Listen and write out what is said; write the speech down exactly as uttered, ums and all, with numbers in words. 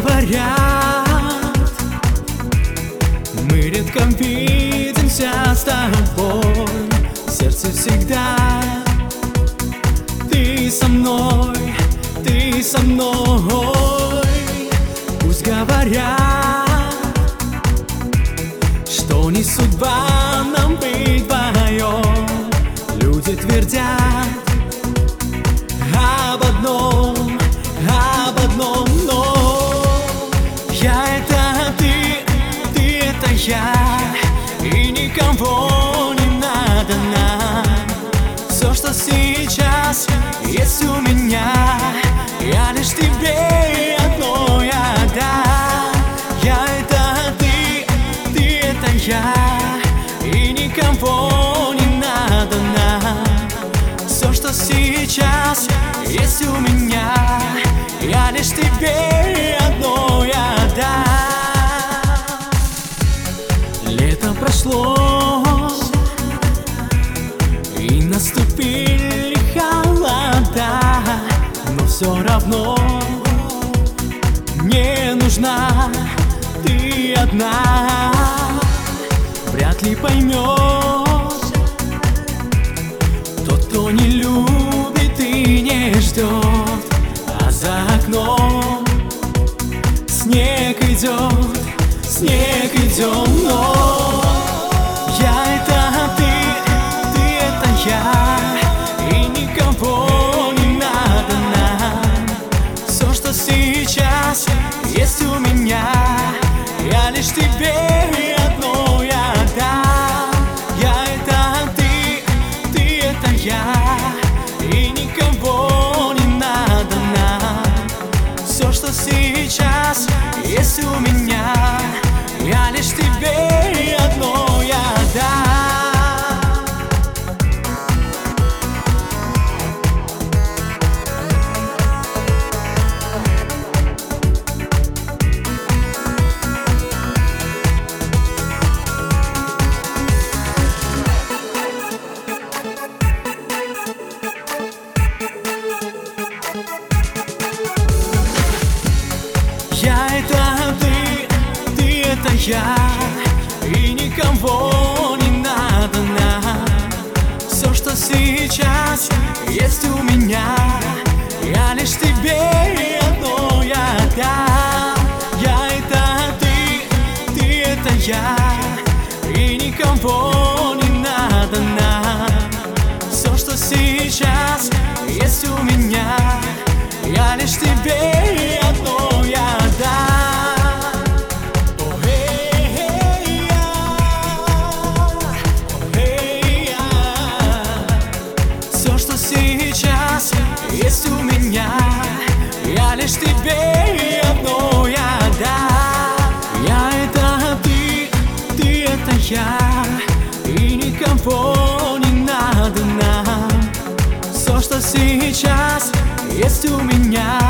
говорят, мы редко видимся с тобой. Сердце всегда ты со мной, ты со мной. Пусть говорят, что не судьба нам быть вдвоем. Люди твердят об одном, об одном, но я — это ты, ты — это я, и никого не надо нам. Все, что сейчас есть у меня, я лишь тебе одной отдам. Я — это ты, ты — это я, и никого не надо нам. Все, что сейчас есть у меня, я лишь тебе одной отдам. Лето прошло, и наступили холода, но все равно мне нужна ты одна. Вряд ли поймешь тот, кто не любит и не ждет, а за окном снег идет, снег идет, но я — это ты, ты — это я, и никого не надо нам. Все, что сейчас есть у меня, я лишь тебе одной отдам. Я — это ты, ты — это я, и никого не надо нам. Все, что сейчас есть у меня, я лишь тебе одной отдам. Я — это ты, ты — это я, и никого не надо нам. Все, что сейчас есть у меня, я лишь тебе одной отдам. Я — это ты, ты — это я, и никого не надо нам. Все, что сейчас есть у меня, я лишь тебе одной отдам. О, эй, эй, я, о, эй, я. Все, что сейчас есть у меня, я лишь тебе одной отдам. Я — это ты, ты — это я, и никого не надо нам. Все, что сейчас есть у меня,